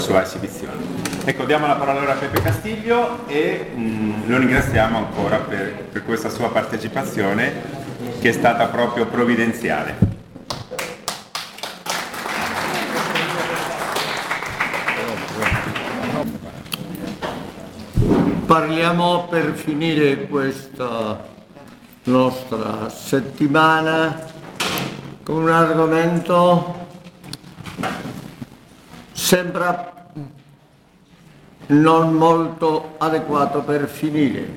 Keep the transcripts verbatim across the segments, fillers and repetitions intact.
sua esibizione. Ecco, diamo la parola ora a Pepe Castiglio e mh, lo ringraziamo ancora per, per questa sua partecipazione che è stata proprio provvidenziale. Parliamo per finire questa nostra settimana con un argomento sembra non molto adeguato per finire.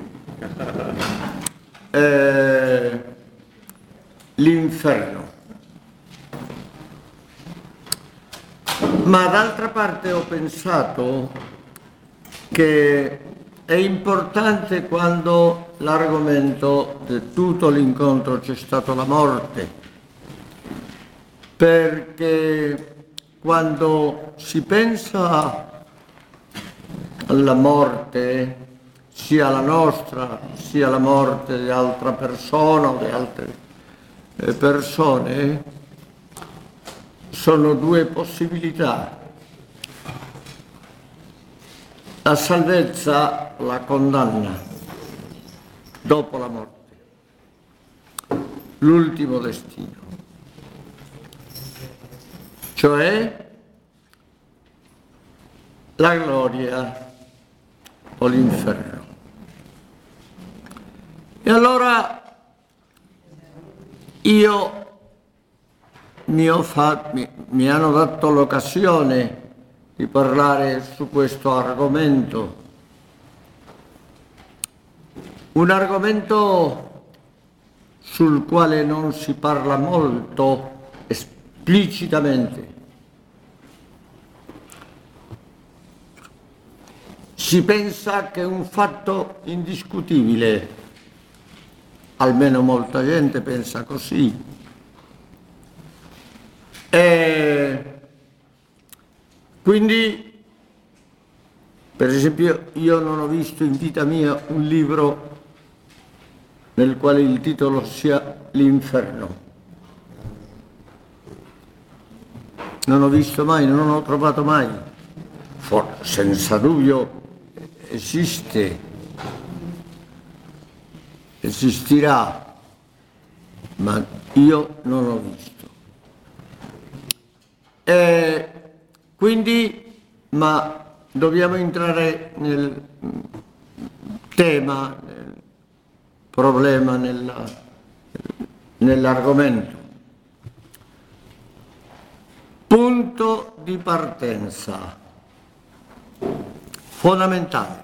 Eh, l'inferno. Ma d'altra parte ho pensato che è importante quando l'argomento di tutto l'incontro c'è stata la morte, perché quando si pensa alla morte, sia la nostra, sia la morte di altra persona o di altre persone, sono due possibilità. La salvezza, la condanna, dopo la morte, l'ultimo destino, cioè la gloria o l'inferno. E allora io mi, ho fatto, mi, mi hanno dato l'occasione di parlare su questo argomento, un argomento sul quale non si parla molto esplicitamente. Si pensa che è un fatto indiscutibile, almeno molta gente pensa così. E quindi, per esempio, io non ho visto in vita mia un libro nel quale il titolo sia L'inferno. Non ho visto mai, non ho trovato mai. For- senza dubbio esiste, esistirà, ma io non l'ho visto. E quindi, ma dobbiamo entrare nel tema, nel problema, nella, nell'argomento. Punto di partenza fondamentale.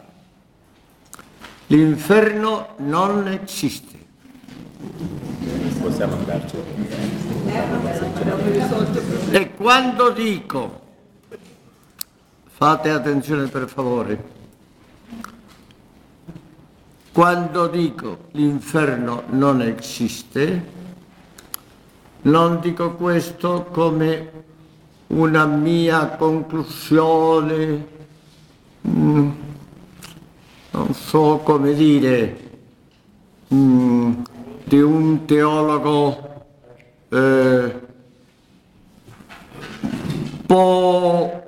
L'inferno non esiste. Possiamo andarci. E quando dico, fate attenzione per favore, quando dico l'inferno non esiste, non dico questo come una mia conclusione, mh, non so come dire, mh, di un teologo eh, po'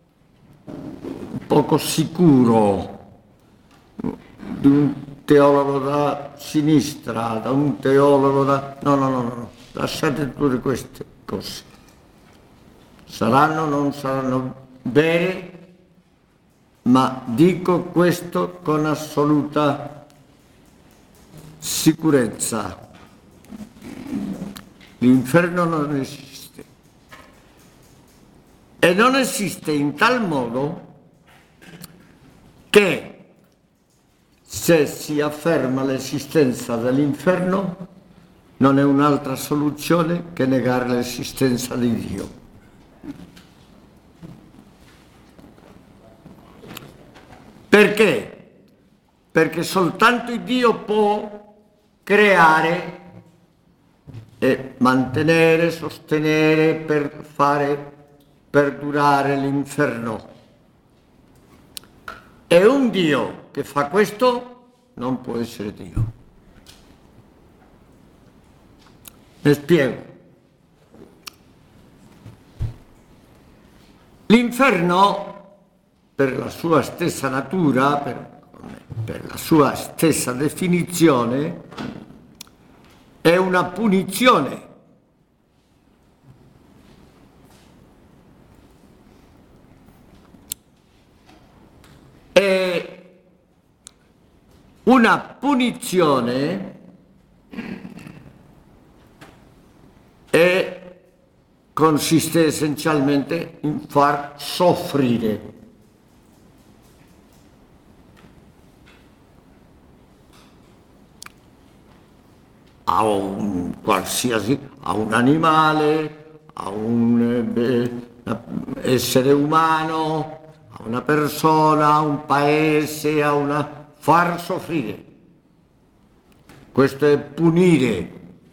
poco sicuro, di un teologo da sinistra, da un teologo da... No, no, no, no, lasciate tutte queste cose. Saranno o non saranno vere, ma dico questo con assoluta sicurezza. L'inferno non esiste. E non esiste in tal modo che se si afferma l'esistenza dell'inferno non è un'altra soluzione che negare l'esistenza di Dio. Perché? Perché soltanto Dio può creare e mantenere, sostenere per fare perdurare l'inferno. E un Dio che fa questo non può essere Dio. Ne spiego. L'inferno per la sua stessa natura, per, per la sua stessa definizione, è una punizione. È una punizione e consiste essenzialmente in far soffrire. A un qualsiasi, a un animale, a un eh, essere umano, a una persona, a un paese, a una... far soffrire. Questo è punire.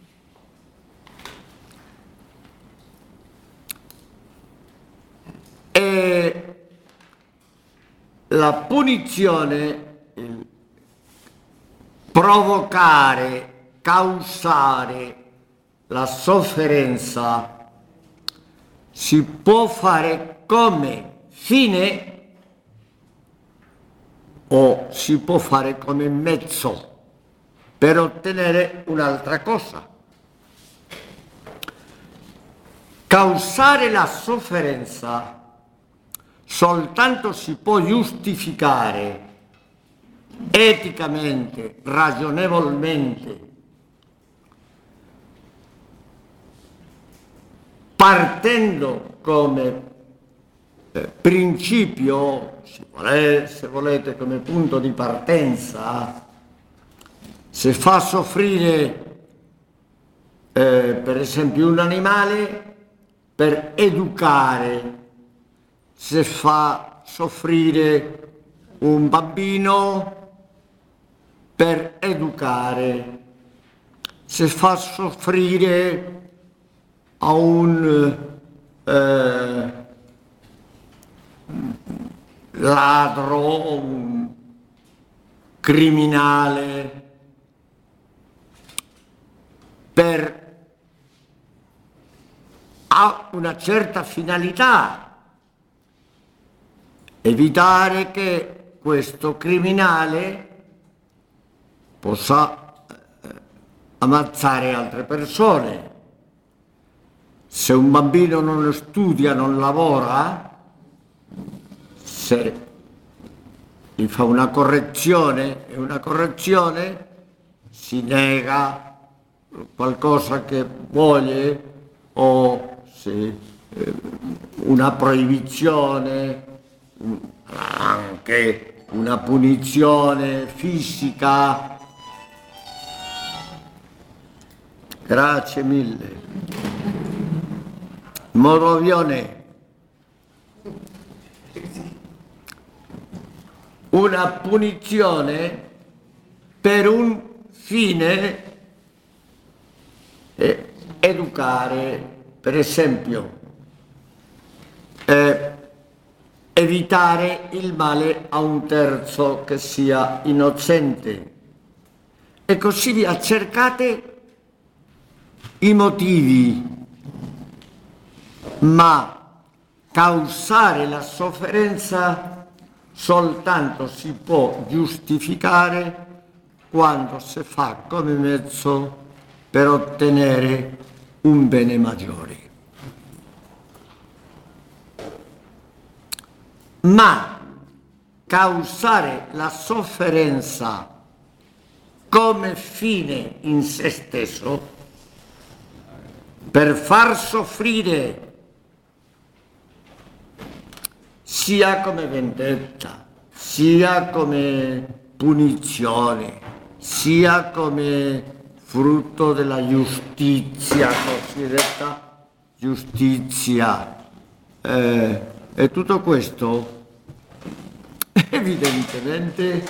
E la punizione, il provocare, causare la sofferenza si può fare come fine o si può fare come mezzo per ottenere un'altra cosa. Causare la sofferenza soltanto si può giustificare eticamente, ragionevolmente, partendo come eh, principio, se volete, se volete, come punto di partenza, se fa soffrire eh, per esempio un animale per educare, se fa soffrire un bambino per educare, se fa soffrire a un eh, ladro, un criminale, per ha una certa finalità, evitare che questo criminale possa eh, ammazzare altre persone. Se un bambino non studia, non lavora, se gli fa una correzione e una correzione si nega qualcosa che vuole o se eh, una proibizione, anche una punizione fisica. Grazie mille. Morovione. Una punizione per un fine eh, educare, per esempio, eh, evitare il male a un terzo che sia innocente e così via. Cercate i motivi, ma causare la sofferenza soltanto si può giustificare quando si fa come mezzo per ottenere un bene maggiore. Ma causare la sofferenza come fine in se stesso, per far soffrire sia come vendetta, sia come punizione, sia come frutto della giustizia, cosiddetta giustizia, eh, e tutto questo evidentemente,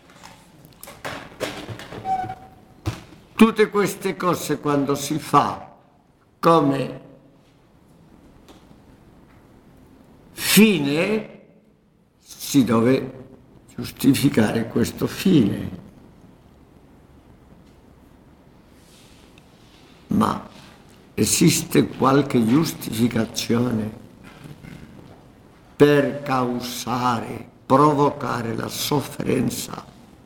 tutte queste cose quando si fa come fine si deve giustificare questo fine. Ma esiste qualche giustificazione? per causare, provocare la sofferenza,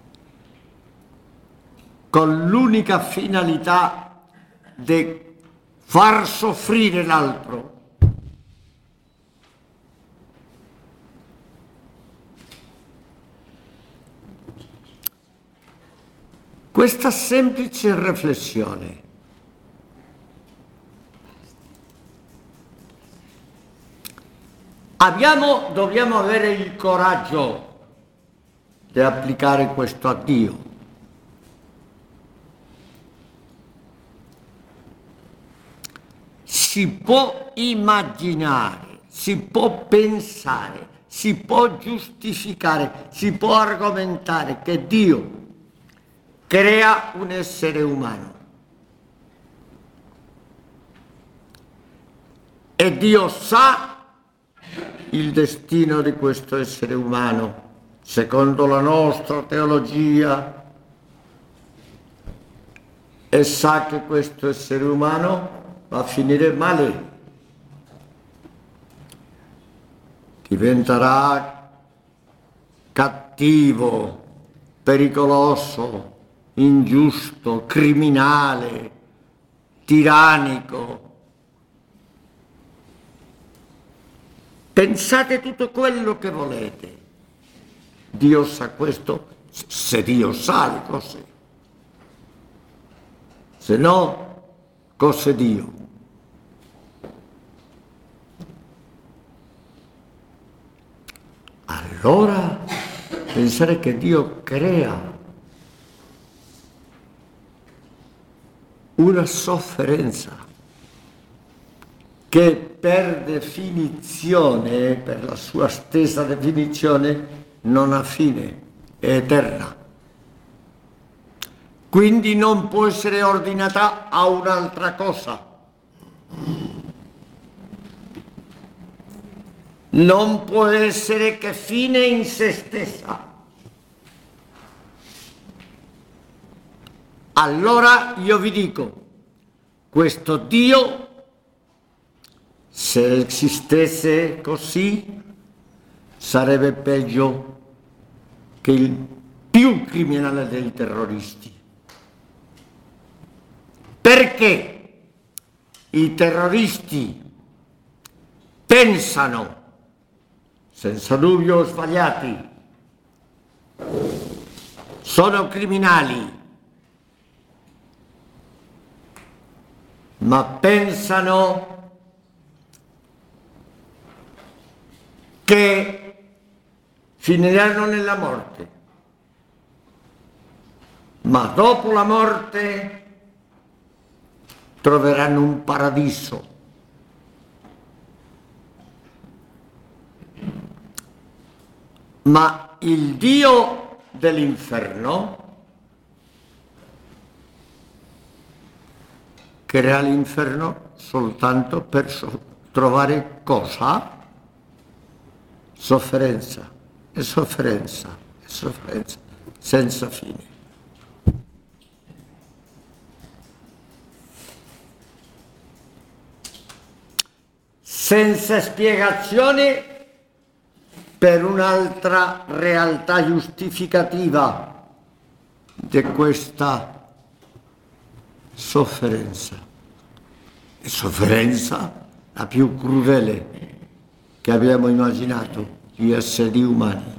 con l'unica finalità di far soffrire l'altro. Questa semplice riflessione abbiamo, dobbiamo avere il coraggio di applicare questo a Dio. Si può immaginare, si può pensare, si può giustificare, si può argomentare che Dio crea un essere umano e Dio sa il destino di questo essere umano secondo la nostra teologia e sa che questo essere umano va a finire male, diventerà cattivo, pericoloso, ingiusto, criminale, tirannico. Pensate tutto quello che volete. Dio sa questo, se Dio sa le cose. Se no, cos'è Dio? Allora, pensare che Dio crea una sofferenza che per definizione, per la sua stessa definizione, non ha fine, è eterna. Quindi non può essere ordinata a un'altra cosa. Non può essere che fine in se stessa. Allora io vi dico, questo Dio, se esistesse così, sarebbe peggio che il più criminale dei terroristi. Perché i terroristi pensano, senza dubbio sbagliati, sono criminali, ma pensano che finiranno nella morte, ma dopo la morte troveranno un paradiso. Ma il Dio dell'inferno crea l'inferno soltanto per so- trovare cosa? Sofferenza, e sofferenza, e sofferenza, senza fine. Senza spiegazione per un'altra realtà giustificativa di questa sofferenza. E sofferenza la più crudele che abbiamo immaginato, gli esseri umani.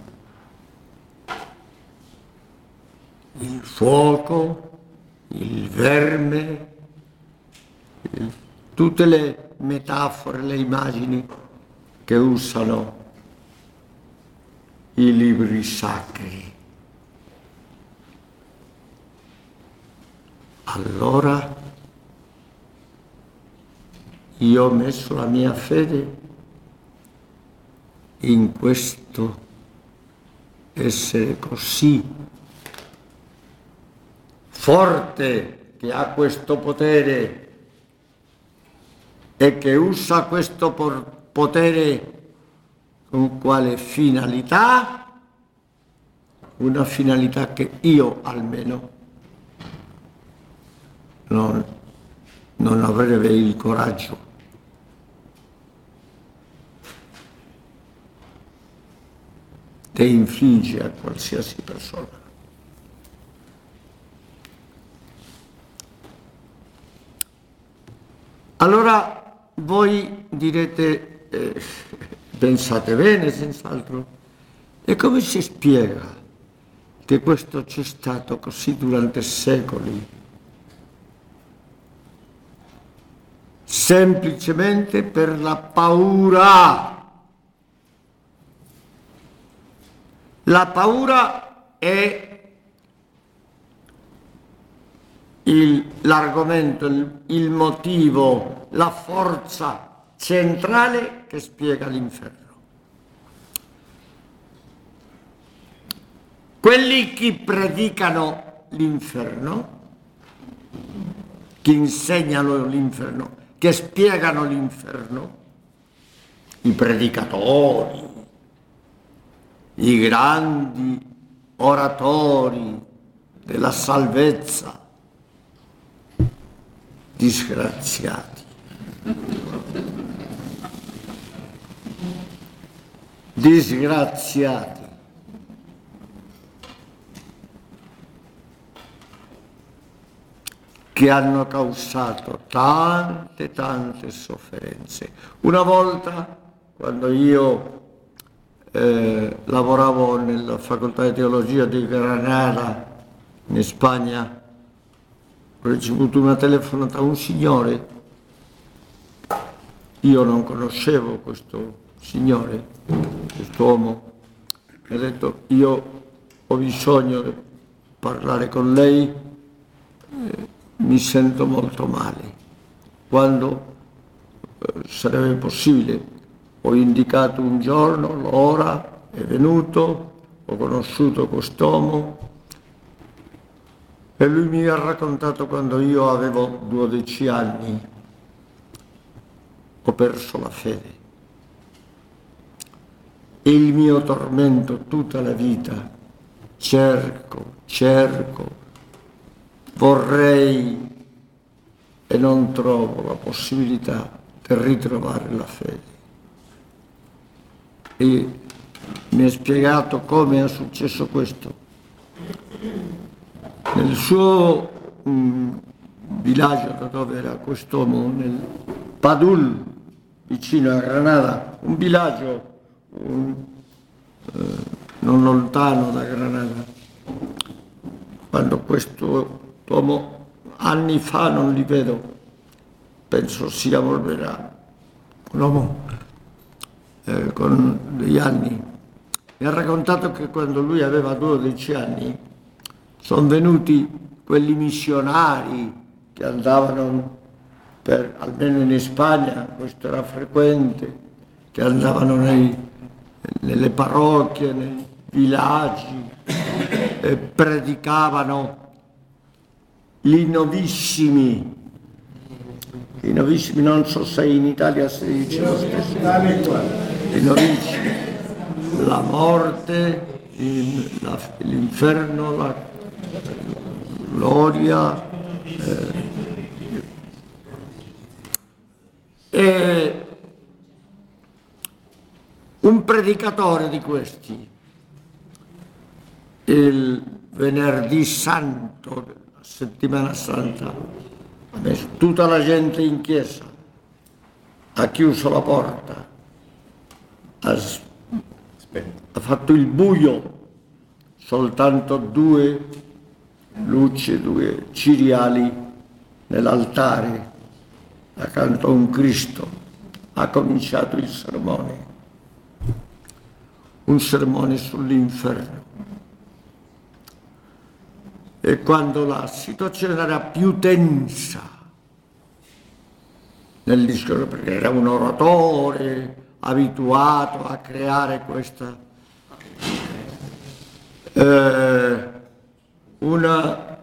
Il fuoco, il verme, il, tutte le metafore, le immagini che usano i libri sacri. Allora io ho messo la mia fede in questo essere così forte, che ha questo potere e che usa questo potere con quale finalità? Una finalità che io almeno non, non avrei il coraggio. che infligge a qualsiasi persona. Allora voi direte, eh, pensate bene senz'altro, e come si spiega che questo c'è stato così durante secoli? Semplicemente per la paura. La paura è il, l'argomento, il, il motivo, la forza centrale che spiega l'inferno. Quelli che predicano l'inferno, che insegnano l'inferno, che spiegano l'inferno, i predicatori, i grandi oratori della salvezza, disgraziati. Disgraziati. Che hanno causato tante, tante sofferenze. Una volta, quando io eh, lavoravo nella facoltà di teologia di Granada, in Spagna, ho ricevuto una telefonata da un signore. Io non conoscevo questo signore, quest'uomo. Mi ha detto, io ho bisogno di parlare con lei, eh, mi sento molto male. Quando eh, sarebbe possibile? Ho indicato un giorno, l'ora, è venuto, ho conosciuto quest'uomo e lui mi ha raccontato quando io avevo dodici anni, ho perso la fede. E il mio tormento tutta la vita, cerco, cerco, vorrei e non trovo la possibilità di ritrovare la fede. E mi ha spiegato come è successo questo. Nel suo mh, villaggio, da dove era quest'uomo, nel Padul, vicino a Granada, un villaggio un, eh, non lontano da Granada, quando questo uomo, anni fa non li vedo, penso sia Volverà, un uomo eh, con degli anni, mi ha raccontato che quando lui aveva dodici anni sono venuti quelli missionari che andavano, per, almeno in Spagna, questo era frequente, che andavano nei, nelle parrocchie, nei villaggi e predicavano i novissimi. I novissimi, non so se in Italia si dice lo stesso. I novissimi, la morte, l'inferno, la gloria. Eh, e un predicatore di questi, il venerdì santo, la settimana santa, ha messo tutta la gente in chiesa, ha chiuso la porta, ha, ha fatto il buio, soltanto due luci, due ciriali nell'altare, accanto a un Cristo, ha cominciato il sermone, un sermone sull'inferno. E quando la situazione era più tensa nel discorso, perché era un oratore abituato a creare questa, eh, una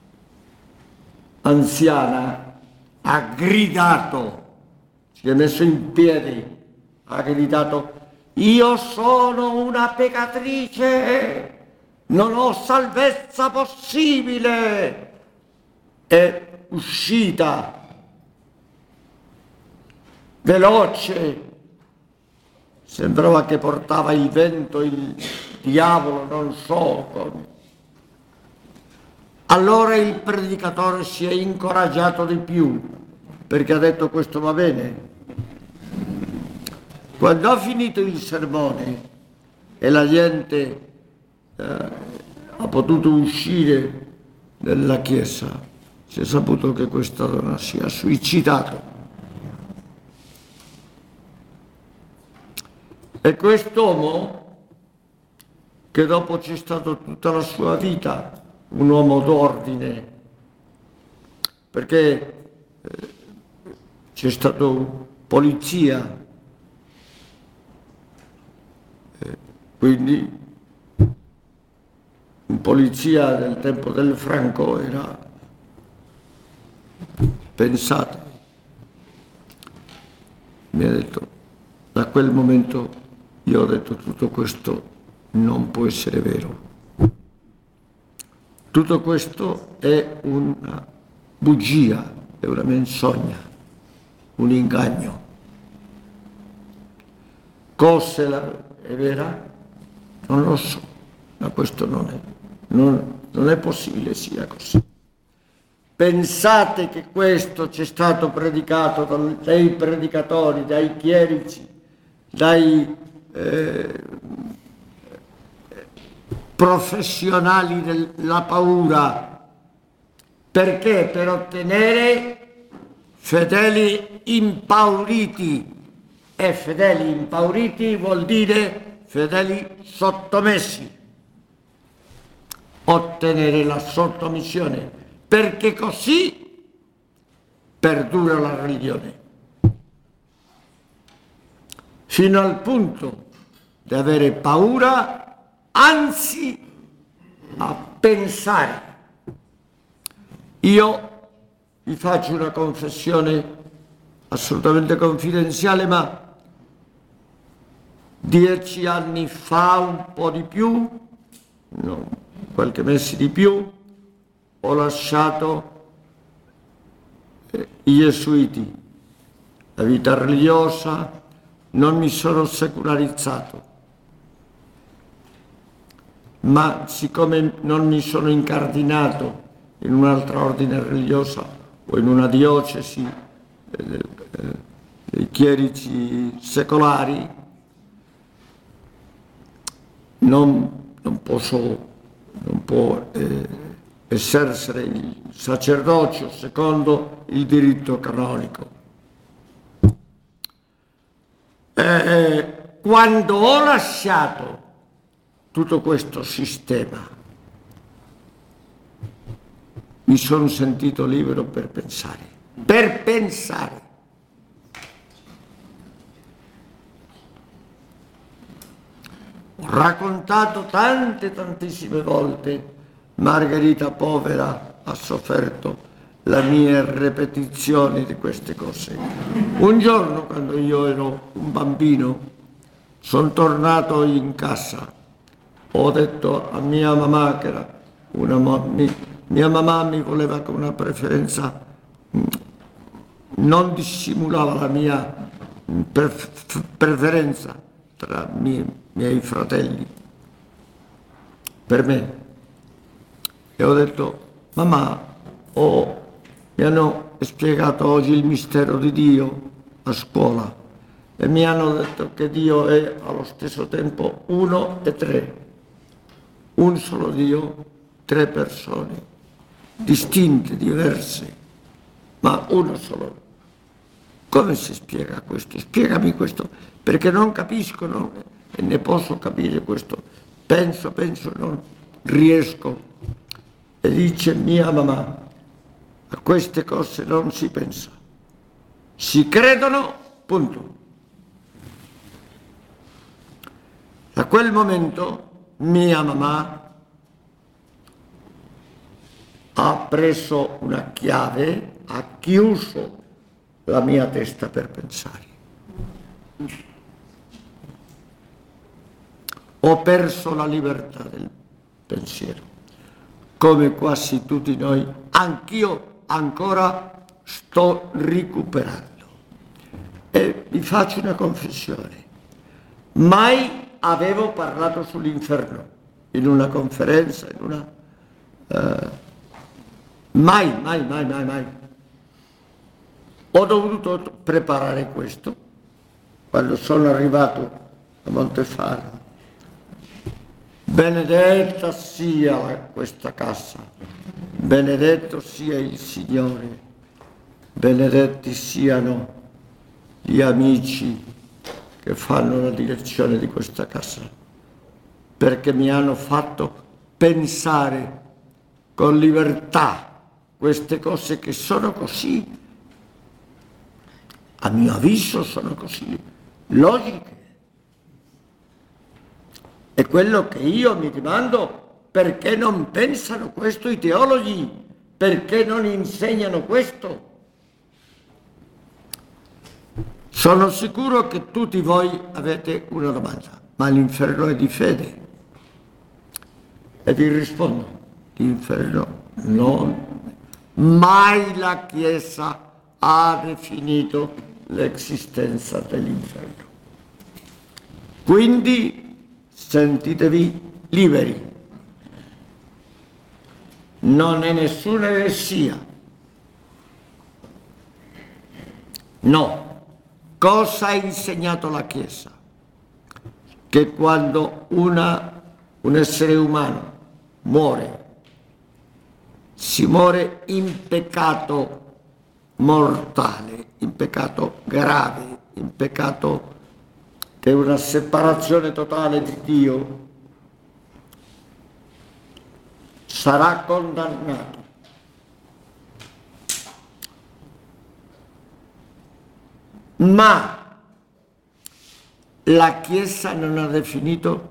anziana ha gridato, si è messo in piedi, ha gridato: io sono una peccatrice, non ho salvezza possibile. È uscita veloce, sembrava che portava il vento, il, diavolo, non so come. Allora il predicatore si è incoraggiato di più, perché ha detto questo va bene. Quando ha finito il sermone e la gente eh, ha potuto uscire dalla chiesa, si è saputo che questa donna si è suicidato. E quest'uomo, che dopo c'è stato tutta la sua vita un uomo d'ordine, perché eh, c'è stato polizia, eh, quindi un polizia del tempo del Franco era, pensate, mi ha detto, da quel momento io ho detto tutto questo non può essere vero. Tutto questo è una bugia, è una menzogna, un inganno. Cosa è vera? Non lo so, ma questo non è, non, non è possibile sia così. Pensate che questo ci è stato predicato dai predicatori, dai chierici, dai eh, professionali della paura, perché per ottenere fedeli impauriti, e fedeli impauriti vuol dire fedeli sottomessi, ottenere la sottomissione, perché così perdura la religione, fino al punto di avere paura, anzi a pensare. Io vi faccio una confessione assolutamente confidenziale, ma dieci anni fa, un po' di più, no, qualche mese di più, ho lasciato eh, i gesuiti, la vita religiosa, non mi sono secolarizzato. Ma siccome non mi sono incardinato in un'altra ordine religiosa o in una diocesi eh, eh, dei chierici secolari, non, non posso, non può eh, esercere il sacerdozio secondo il diritto canonico. Eh, quando ho lasciato tutto questo sistema, mi sono sentito libero per pensare, per pensare. Ho raccontato tante, tantissime volte, Margherita povera ha sofferto la mia ripetizione di queste cose. Un giorno, quando io ero un bambino, sono tornato in casa. Ho detto a mia mamma, che era una mi, mia mamma mi voleva con una preferenza, non dissimulava la mia preferenza tra i miei, miei fratelli per me. E ho detto, mamma, oh, mi hanno spiegato oggi il mistero di Dio a scuola e mi hanno detto che Dio è allo stesso tempo uno e tre. Un solo Dio, tre persone, distinte, diverse, ma uno solo. Come si spiega questo? Spiegami questo, perché non capisco, no? E ne posso capire questo. Penso, penso, non riesco. E dice mia mamma, a queste cose non si pensa. Si credono, punto. Da quel momento mia mamma ha preso una chiave, ha chiuso la mia testa per pensare. Ho perso la libertà del pensiero, come quasi tutti noi, anch'io ancora sto recuperando. E vi faccio una confessione, mai avevo parlato sull'inferno in una conferenza, in una... Eh, mai, mai, mai, mai, mai. Ho dovuto preparare questo quando sono arrivato a Montefarmo. Benedetta sia questa casa, benedetto sia il Signore, benedetti siano gli amici che fanno la direzione di questa casa, perché mi hanno fatto pensare con libertà queste cose che sono così, a mio avviso sono così logiche. È quello che io mi domando: perché non pensano questo i teologi? Perché non insegnano questo? Sono sicuro che tutti voi avete una domanda, ma l'inferno è di fede. E vi rispondo: l'inferno non, mai la Chiesa ha definito l'esistenza dell'inferno. Quindi sentitevi liberi. Non è nessuna eresia. No. Cosa ha insegnato la Chiesa? Che quando una, un essere umano muore, si muore in peccato mortale, in peccato grave, in peccato che è una separazione totale di Dio, sarà condannato. Ma la Chiesa non ha definito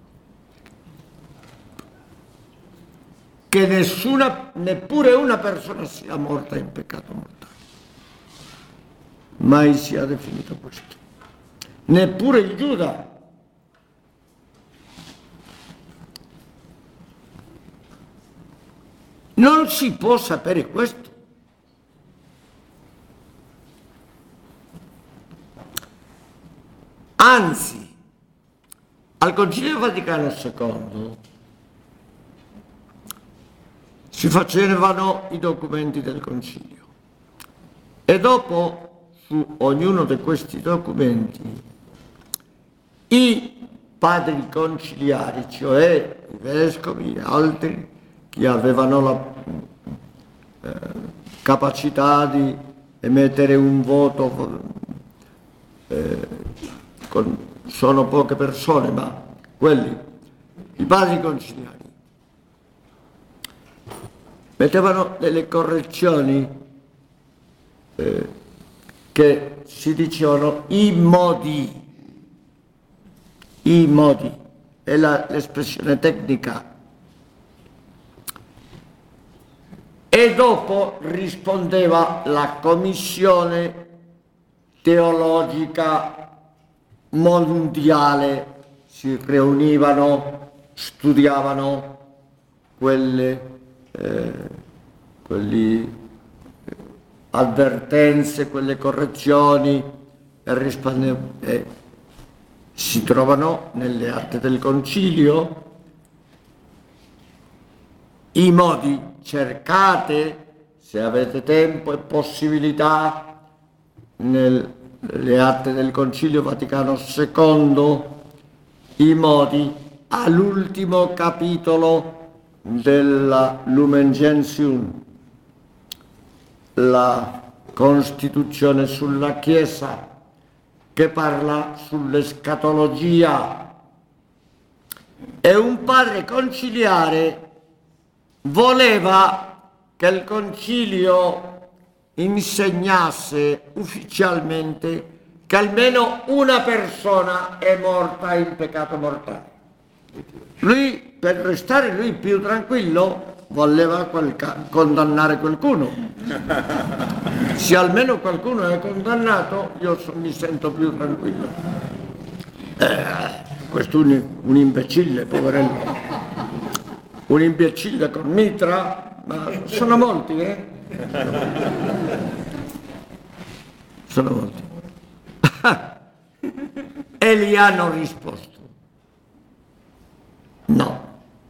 che nessuna, neppure una persona sia morta in peccato mortale. Mai si è definito questo. Neppure il Giuda. Non si può sapere questo. Anzi, al Concilio Vaticano secondo si facevano i documenti del Concilio e dopo su ognuno di questi documenti i padri conciliari, cioè i vescovi e altri che avevano la eh, capacità di emettere un voto, eh, con, sono poche persone, ma quelli, i padri conciliari, mettevano delle correzioni eh, che si dicevano i modi, i modi, è la, l'espressione tecnica. E dopo rispondeva la commissione teologica mondiale, si riunivano, studiavano quelle eh, quelli, eh, avvertenze, quelle correzioni e, rispondevano, e si trovano nelle atti del Concilio i modi. Cercate, se avete tempo e possibilità, nelle atti del Concilio Vaticano secondo, i modi all'ultimo capitolo della Lumen Gentium, la Costituzione sulla Chiesa, che parla sull'escatologia. E un padre conciliare voleva che il concilio insegnasse ufficialmente che almeno una persona è morta in peccato mortale. Lui, per restare lui più tranquillo, voleva qualca- condannare qualcuno. Se almeno qualcuno è condannato, io so, mi sento più tranquillo. Eh, questo è un, un imbecille, poverello. Un imbecille con mitra, ma sono molti, eh? Sono molti. E gli hanno risposto: No.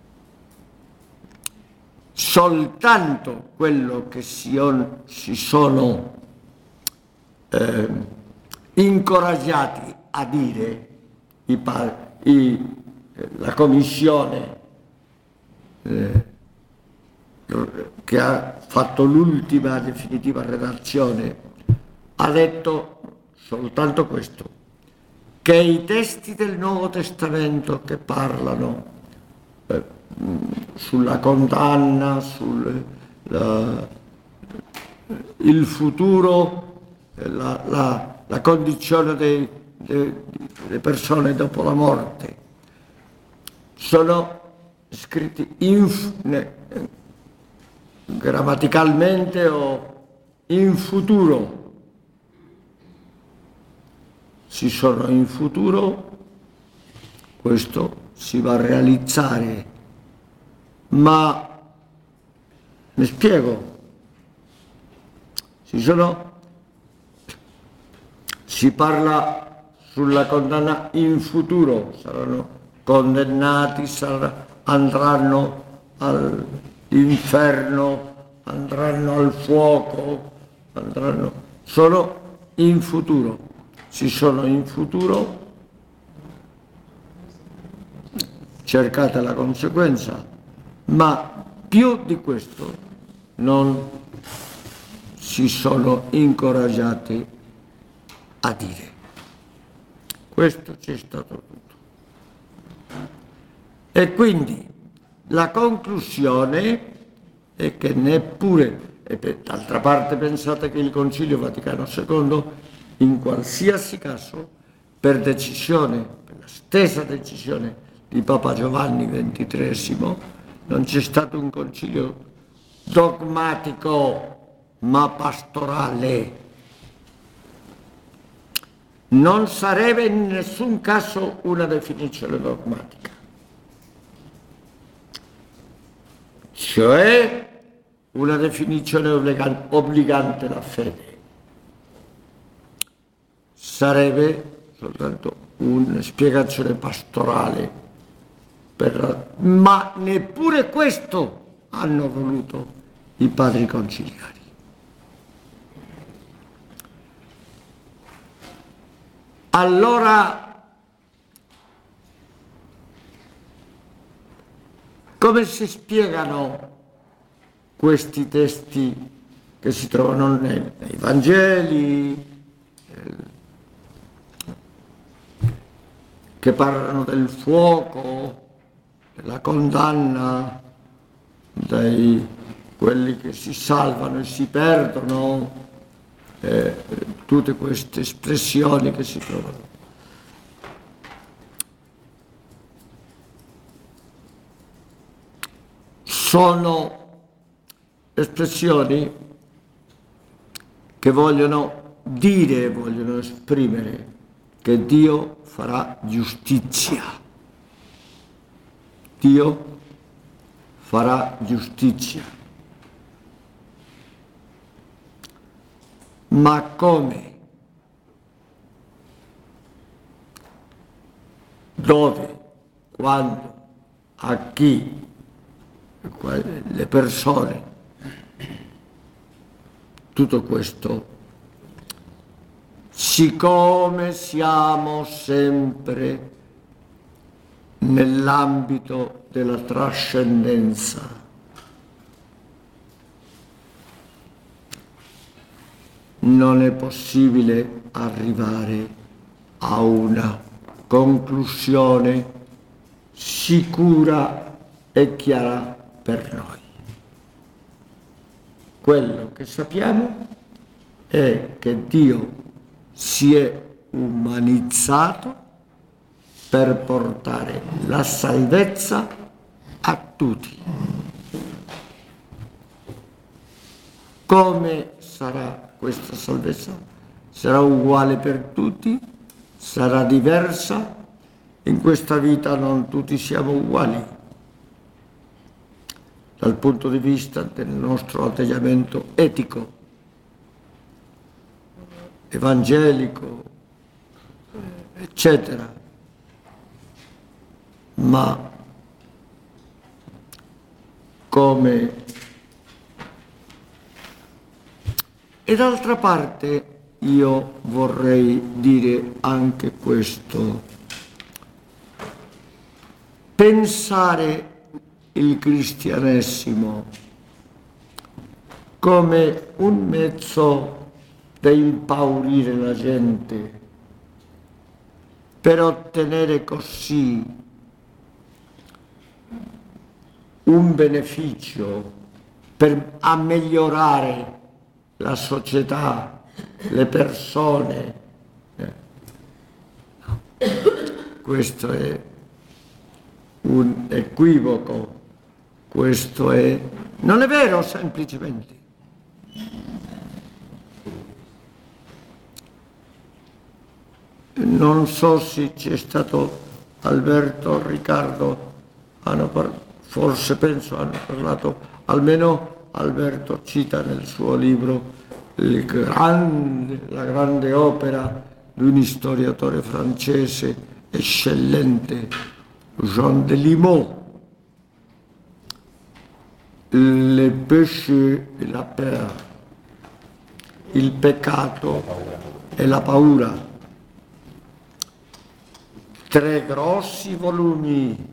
Soltanto quello che si, on, si sono eh, incoraggiati a dire i, i, la commissione eh, che ha fatto l'ultima definitiva redazione ha detto soltanto questo, che i testi del Nuovo Testamento che parlano eh, sulla condanna, sul la, il futuro, la, la, la condizione dei, dei, delle persone dopo la morte, sono scritti in, ne, grammaticalmente o in futuro. Si sono in futuro, questo si va a realizzare, ma mi spiego, si sono, si parla sulla condanna in futuro, saranno condannati, saranno, andranno all'inferno, andranno al fuoco, andranno, sono in futuro. Si sono in futuro, cercate la conseguenza, ma più di questo non si sono incoraggiati a dire. Questo c'è stato tutto. E quindi la conclusione è che neppure, e per d'altra parte pensate che il Concilio Vaticano secondo in qualsiasi caso, per decisione, per la stessa decisione di Papa Giovanni ventitreesimo, non c'è stato un concilio dogmatico ma pastorale. Non sarebbe in nessun caso una definizione dogmatica, cioè una definizione obbligante alla fede. Sarebbe soltanto una spiegazione pastorale, per la... ma neppure questo hanno voluto i padri conciliari. Allora, come si spiegano questi testi che si trovano nei, nei Vangeli, che parlano del fuoco, della condanna, di quelli che si salvano e si perdono, eh, tutte queste espressioni che si trovano. Sono espressioni che vogliono dire, vogliono esprimere che Dio farà giustizia. Dio farà giustizia. Ma come? Dove? Quando? A chi? Le persone? Tutto questo. Siccome siamo sempre nell'ambito della trascendenza, non è possibile arrivare a una conclusione sicura e chiara per noi. Quello che sappiamo è che Dio si è umanizzato per portare la salvezza a tutti. Come sarà questa salvezza? Sarà uguale per tutti? Sarà diversa? In questa vita non tutti siamo uguali. Dal punto di vista del nostro atteggiamento etico, evangelico, eccetera. Ma come... E d'altra parte io vorrei dire anche questo: pensare il cristianesimo come un mezzo da impaurire la gente per ottenere così un beneficio, per a migliorare la società, le persone. Questo è un equivoco, questo è... non è vero semplicemente. Non so se c'è stato Alberto, Riccardo, hanno par- forse penso hanno parlato, almeno Alberto cita nel suo libro il grande, la grande opera di un storiatore francese eccellente, Jean Delimot, Le péché et la peur, il peccato e la paura. Tre grossi volumi,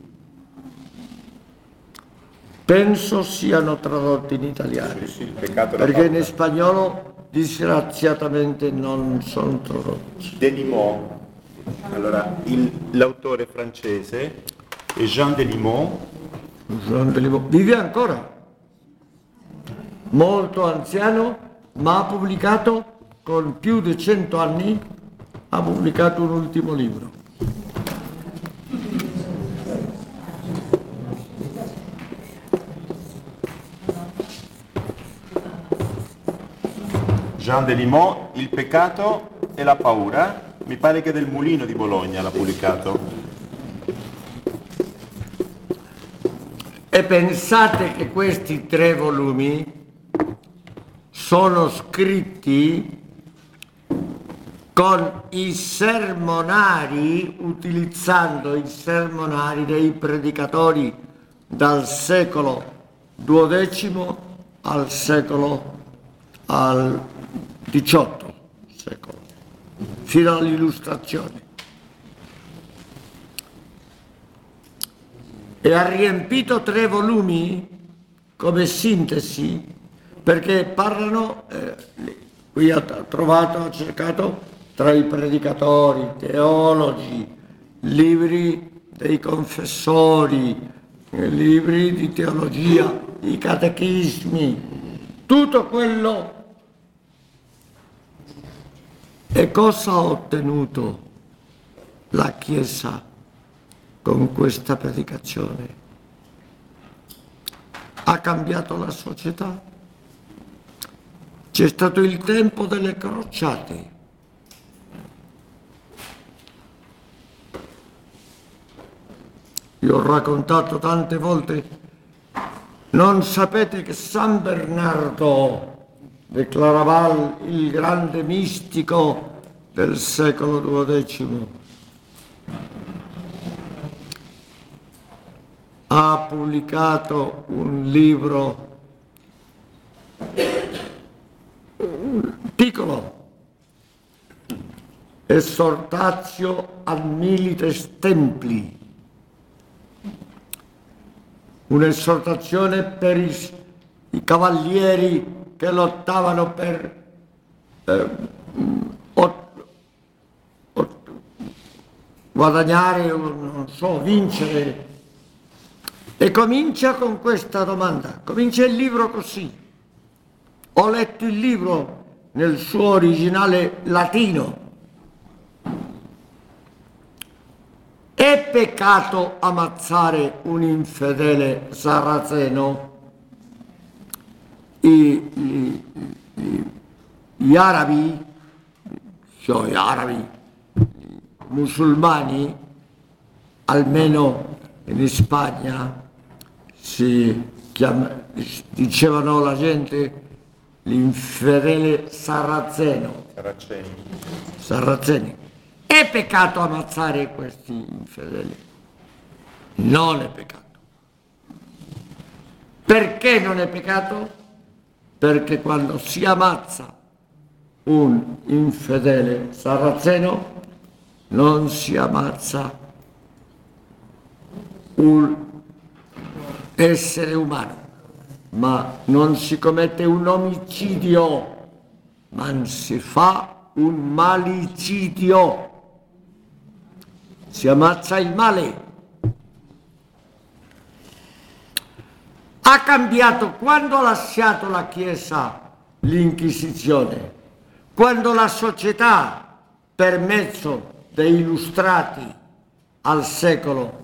penso siano tradotti in italiano, Sì, sì, il peccato e la perché in paura. spagnolo disgraziatamente non sono tradotti. Delimot, allora il- l'autore francese è Jean Delimot, Jean Delimot vive ancora, molto anziano, ma ha pubblicato con più di cento anni, ha pubblicato un ultimo libro. Jean Delimot, Il peccato e la paura, mi pare che del Mulino di Bologna l'ha pubblicato. E pensate che questi tre volumi sono scritti con i sermonari, utilizzando i sermonari dei predicatori dal secolo duodecimo al secolo al diciotto secolo, fino all'illustrazione. E ha riempito tre volumi come sintesi, perché parlano, eh, qui ha trovato, ha cercato tra i predicatori, teologi, libri dei confessori, eh, libri di teologia, i catechismi, tutto quello. E cosa ha ottenuto la Chiesa con questa predicazione? Ha cambiato la società. C'è stato il tempo delle crociate. Io ho raccontato tante volte, non sapete che San Bernardo de Claraval, il grande mistico del secolo duodecimo, ha pubblicato un libro piccolo, Exhortatio ad milites templi, un'esortazione per i, i cavalieri che lottavano per eh, ot, ot, guadagnare, non so, vincere. E comincia con questa domanda, comincia il libro così. Ho letto il libro nel suo originale latino. È peccato ammazzare un infedele saraceno? I, i, i, gli arabi, cioè gli arabi, i musulmani, almeno in Spagna, si chiama, dicevano la gente l'infedele saraceno. Saraceni. Saraceni. È peccato ammazzare questi infedeli? Non è peccato. Perché non è peccato? Perché quando si ammazza un infedele saraceno non si ammazza un essere umano, ma non si commette un omicidio, ma si fa un malicidio. Si ammazza il male. Ha cambiato quando ha lasciato la Chiesa l'Inquisizione, quando la società, per mezzo dei illustrati al secolo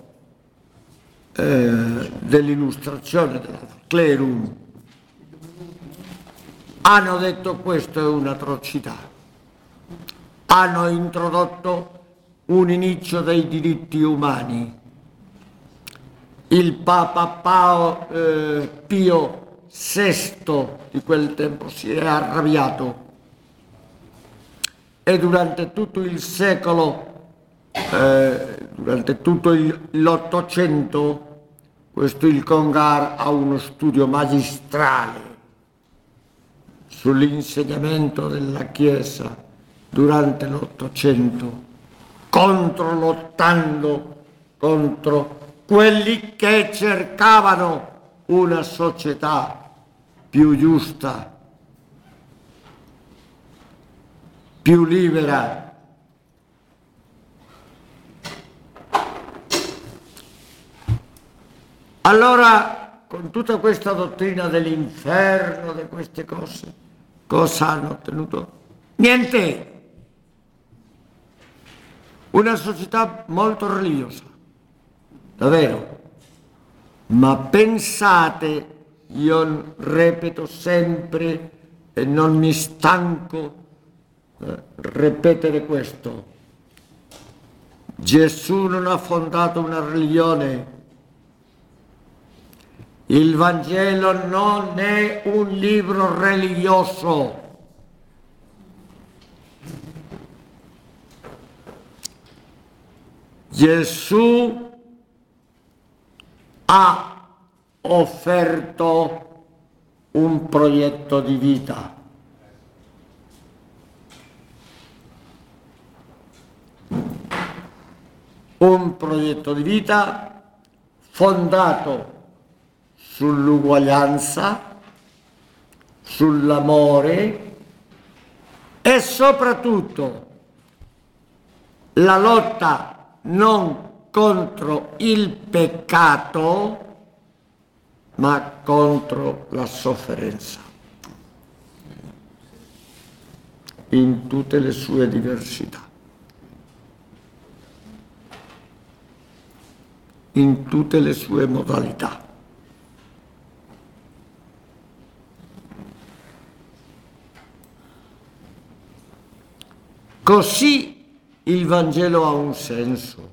eh, dell'illustrazione, del clerum, hanno detto questo è un'atrocità, hanno introdotto un inizio dei diritti umani. Il Papa Pao, eh, Pio sesto di quel tempo si è arrabbiato e durante tutto il secolo, eh, durante tutto l'Ottocento, questo il Congar ha uno studio magistrale sull'insegnamento della Chiesa durante l'Ottocento, contro lottando contro quelli che cercavano una società più giusta, più libera. Allora, con tutta questa dottrina dell'inferno, di queste cose, cosa hanno ottenuto? Niente. Una società molto religiosa. Davvero, ma pensate, io ripeto sempre e non mi stanco eh, ripetere questo, Gesù non ha fondato una religione, il Vangelo non è un libro religioso. Gesù ha offerto un progetto di vita. Un progetto di vita fondato sull'uguaglianza, sull'amore e soprattutto la lotta non contro il peccato, ma contro la sofferenza, in tutte le sue diversità, in tutte le sue modalità. Così il Vangelo ha un senso.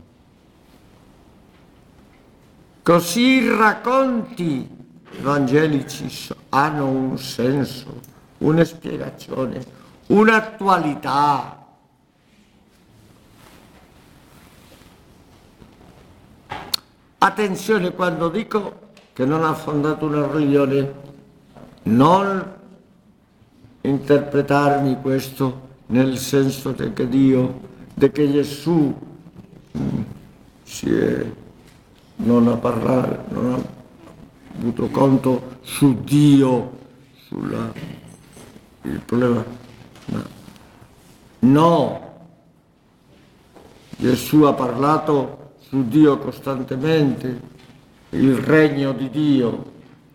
Così i racconti evangelici hanno un senso, una spiegazione, un'attualità. Attenzione quando dico che non ha fondato una religione, non interpretarmi questo nel senso di che Dio, di che Gesù mh, si è, non ha parlato, non ha avuto conto su Dio, sulla, il problema. No. no, Gesù ha parlato su Dio costantemente, il regno di Dio.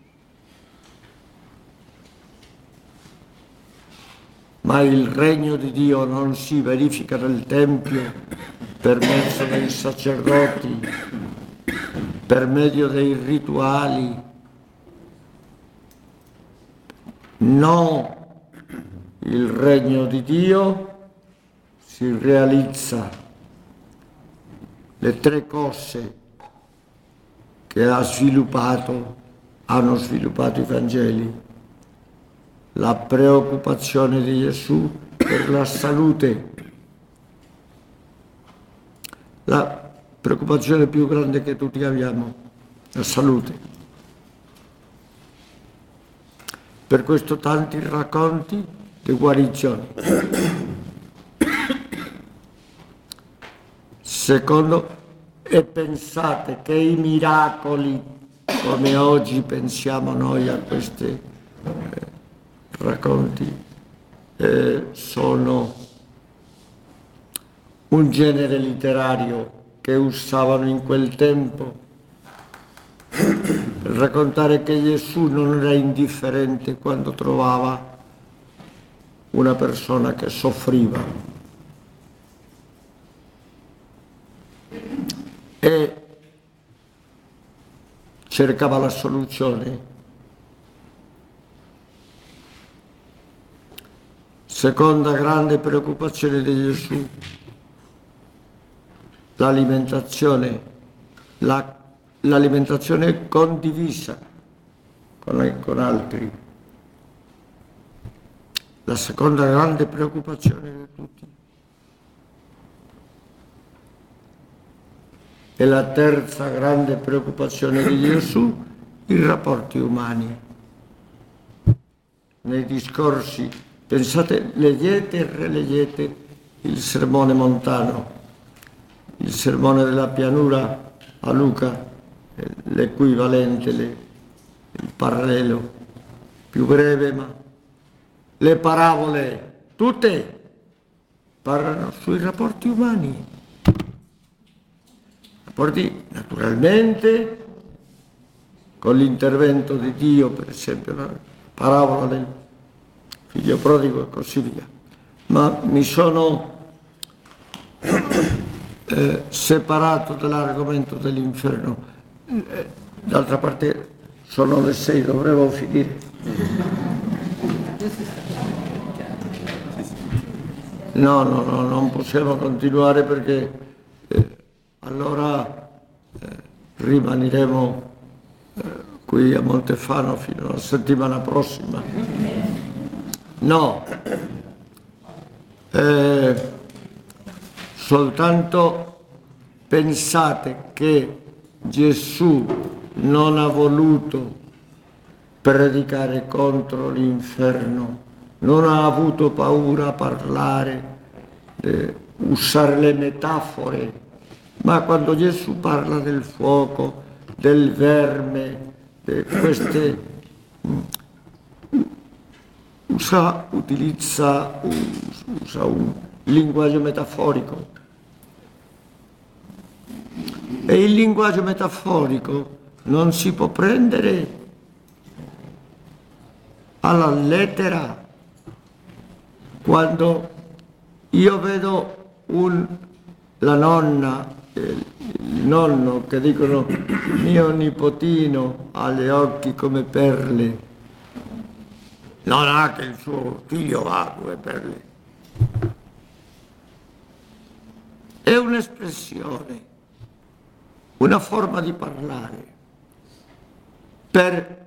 Ma il regno di Dio non si verifica nel Tempio per mezzo dei sacerdoti, per medio dei rituali. No, il regno di Dio si realizza. Le tre cose che ha sviluppato, hanno sviluppato i Vangeli. La preoccupazione di Gesù per la salute, la preoccupazione più grande che tutti abbiamo, la salute. per questo tanti racconti di guarigione. Secondo, e pensate che i miracoli, come oggi pensiamo noi a questi eh, racconti, eh, sono un genere letterario che usavano in quel tempo per raccontare che Gesù non era indifferente quando trovava una persona che soffriva e cercava la soluzione. Seconda grande preoccupazione di Gesù, l'alimentazione, la, l'alimentazione condivisa con, con altri. La seconda grande preoccupazione di tutti. E la terza grande preoccupazione di Gesù, i rapporti umani. Nei discorsi, pensate, leggete e rileggete il sermone montano, il sermone della pianura a Luca, l'equivalente, le, il parallelo più breve, ma le parabole tutte parlano sui rapporti umani. Rapporti naturalmente con l'intervento di Dio, per esempio la parabola del figlio prodigo e così via. Ma mi sono eh, separato dall'argomento dell'inferno. Eh, d'altra parte sono le sei, dovevo finire. No, no, no, non possiamo continuare perché eh, allora eh, rimaneremo eh, qui a Montefano fino alla settimana prossima. No, eh, soltanto pensate che Gesù non ha voluto predicare contro l'inferno, non ha avuto paura a parlare, eh, usare le metafore, ma quando Gesù parla del fuoco, del verme, di queste, usa, utilizza usa un linguaggio metaforico. E il linguaggio metaforico non si può prendere alla lettera. Quando io vedo un, la nonna, il, il nonno che dicono mio nipotino ha gli occhi come perle, non ha che il suo figlio ha come perle. È un'espressione, una forma di parlare per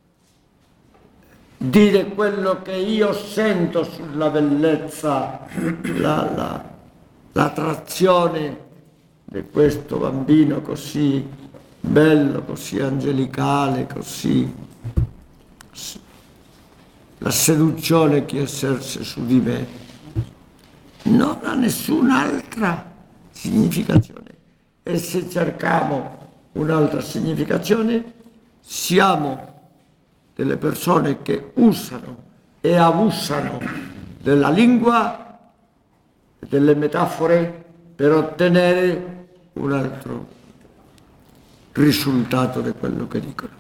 dire quello che io sento sulla bellezza, la, la, l'attrazione di questo bambino così bello, così angelicale, così la seduzione che eserce su di me. Non ha nessun'altra significazione. E se cerchiamo un'altra significazione, siamo delle persone che usano e abusano della lingua e delle metafore per ottenere un altro risultato di quello che dicono.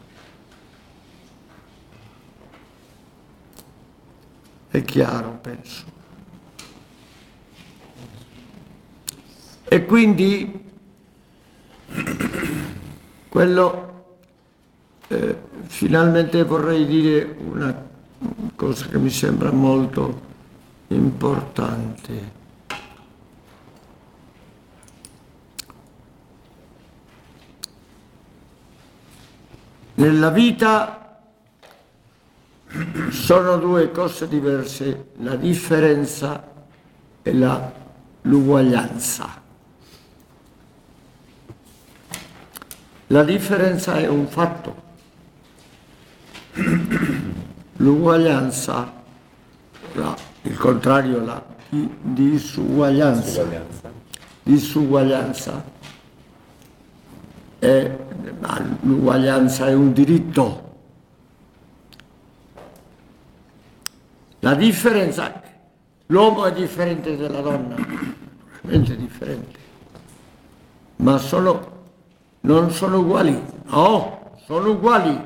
È chiaro, penso. E quindi quello eh, finalmente vorrei dire una cosa che mi sembra molto importante. Nella vita sono due cose diverse, la differenza e la, l'uguaglianza. La differenza è un fatto, l'uguaglianza, la, il contrario, la di- disuguaglianza, disuguaglianza è, ma l'uguaglianza è un diritto. La differenza, l'uomo è differente dalla donna, veramente differente, ma sono, non sono uguali, no, sono uguali.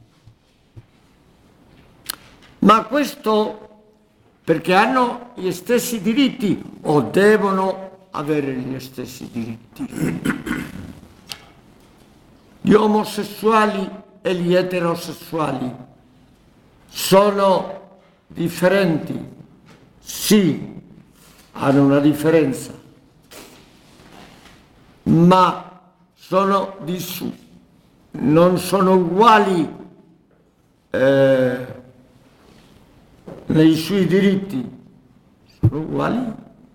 Ma questo perché hanno gli stessi diritti o devono avere gli stessi diritti. Gli omosessuali e gli eterosessuali sono differenti, sì, hanno una differenza, ma sono di su, non sono uguali eh, nei suoi diritti, sono uguali.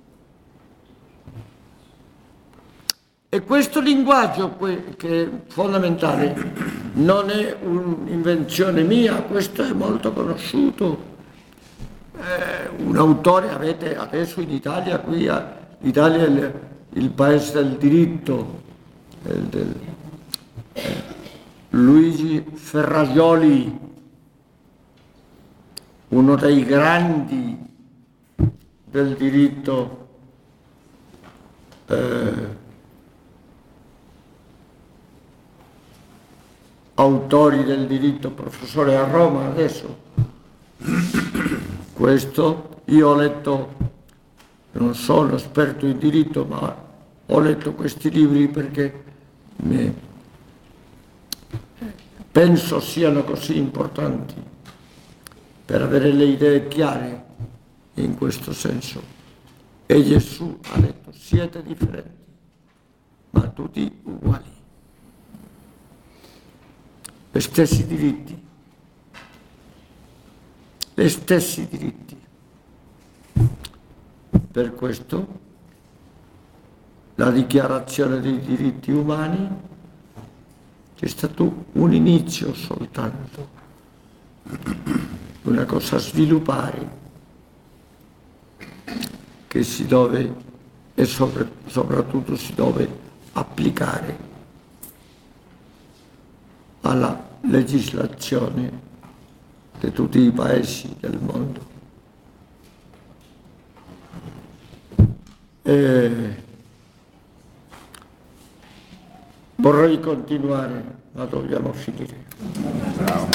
E questo linguaggio che è fondamentale non è un'invenzione mia, questo è molto conosciuto. Eh, un autore avete adesso in Italia, qui l'Italia è il, il paese del diritto, del, del, eh, Luigi Ferrajoli, uno dei grandi del diritto eh, autori del diritto, professore a Roma adesso. Questo io ho letto, non sono esperto in diritto, ma ho letto questi libri perché mi, penso siano così importanti per avere le idee chiare in questo senso. E Gesù ha detto: siete differenti, ma tutti uguali, gli stessi diritti. Gli stessi diritti. Per questo la dichiarazione dei diritti umani è stato un inizio soltanto, una cosa a sviluppare che si deve e sopra, soprattutto si deve applicare alla legislazione di tutti i paesi del mondo. E vorrei continuare, ma dobbiamo finire.